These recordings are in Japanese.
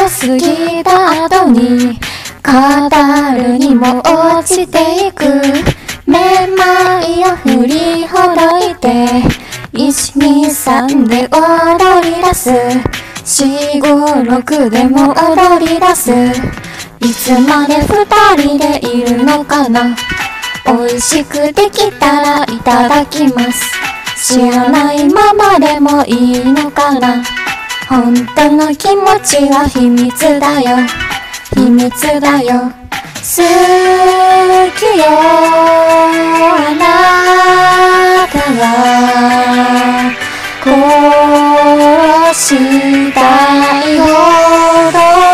過ぎた後に語るにも落ちていく。めまいを振りほどいて123で踊り出す。456でも踊り出す。いつまで2人でいるのかな。美味しくできたらいただきます。知らないままでもいいのかな。本当の気持ちは秘密だよ、秘密だよ。好きよあなたが殺したいほど。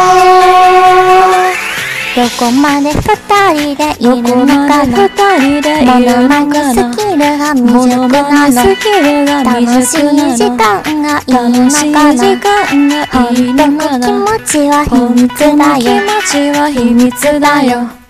どこまで二人でいるのかな。ものまねスキルが未熟なの。楽しい時間がいいのかな。本当の気持ちは秘密だよ、秘密だよ。